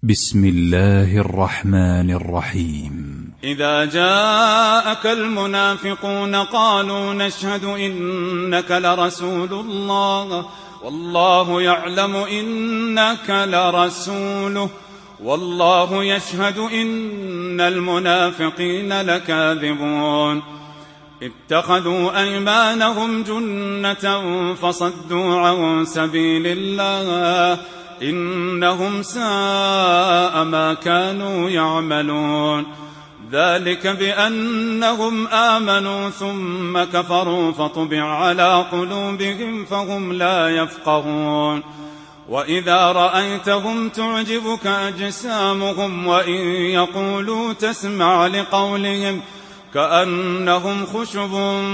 بسم الله الرحمن الرحيم. إذا جاءك المنافقون قالوا نشهد إنك لرسول الله والله يعلم إنك لرسوله والله يشهد إن المنافقين لكاذبون. اتخذوا أيمانهم جنة فصدوا عن سبيل الله إنهم ساء ما كانوا يعملون. ذلك بأنهم آمنوا ثم كفروا فطبع على قلوبهم فهم لا يفقهون. وإذا رأيتهم تعجبك أجسامهم وإن يقولوا تسمع لقولهم كأنهم خشب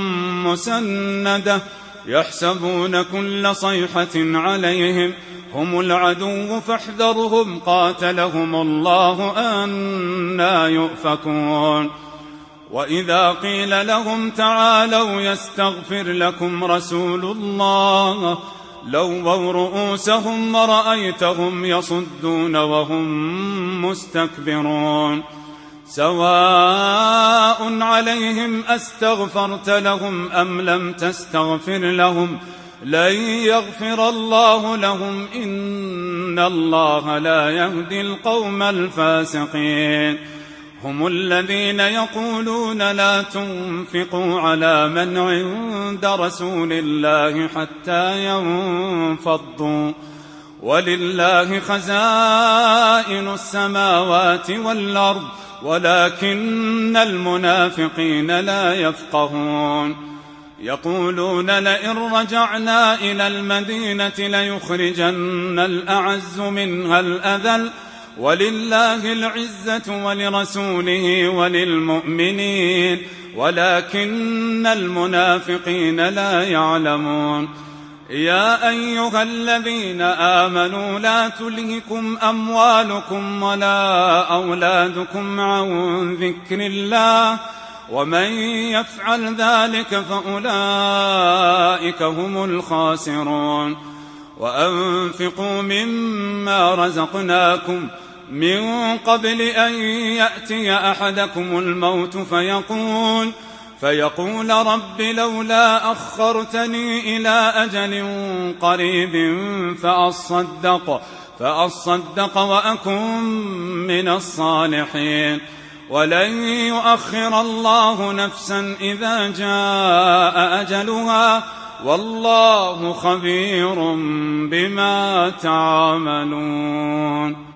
مسندة يحسبون كل صيحة عليهم هم العدو فاحذرهم قاتلهم الله أنى يؤفكون. وإذا قيل لهم تعالوا يستغفر لكم رسول الله لووا رؤوسهم ورأيتهم يصدون وهم مستكبرون. سواء عليهم أستغفرت لهم أم لم تستغفر لهم لن يغفر الله لهم إن الله لا يهدي القوم الفاسقين. هم الذين يقولون لا تنفقوا على من عند رسول الله حتى ينفضوا ولله خزائن السماوات والأرض ولكن المنافقين لا يفقهون. يقولون لئن رجعنا إلى المدينة ليخرجن الأعز منها الأذل ولله العزة ولرسوله وللمؤمنين ولكن المنافقين لا يعلمون. يا أيها الذين آمنوا لا تلهكم أموالكم ولا أولادكم عن ذكر الله ومن يفعل ذلك فأولئك هم الخاسرون. وأنفقوا مما رزقناكم من قبل أن يأتي أحدكم الموت فيقول رب لولا أخرتني إلى أجل قريب فأصدق وأكن من الصالحين. ولن يؤخر الله نفسا إذا جاء أجلها والله خبير بما تعملون.